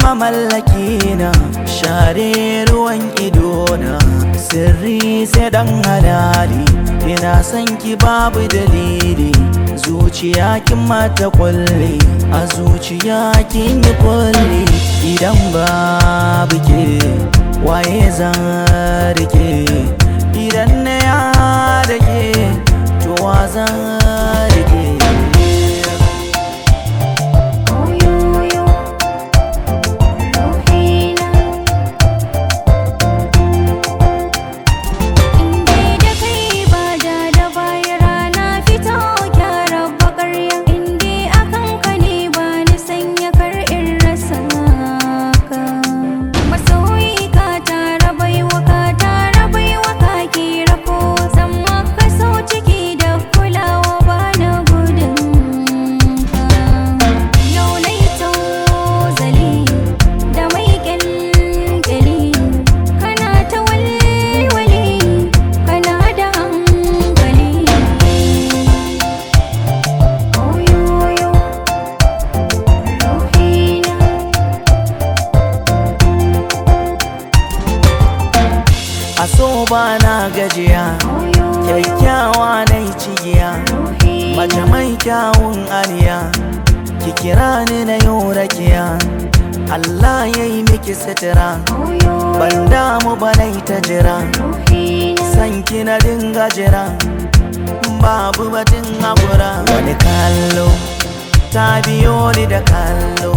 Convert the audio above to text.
mamallaki na, share ruwan idona, sirri sai dan halali. Ina son ki babu dalili, zuciya kin mata kulle, a zuciya kin yi kulle. Idan babu ke waye zan rike, idan na ya da ke to wa zan rike. So ba na gajiya, kyakkyawa na yi cigiya, mace mai kyawun aniya, ki kira ni na yau rakiya. Allah ya yi miki sutura, ban damu ba na yi ta jira, san ki na dinga jira, babu batun haƙura. Wani kallo ta biyo ni da kallo,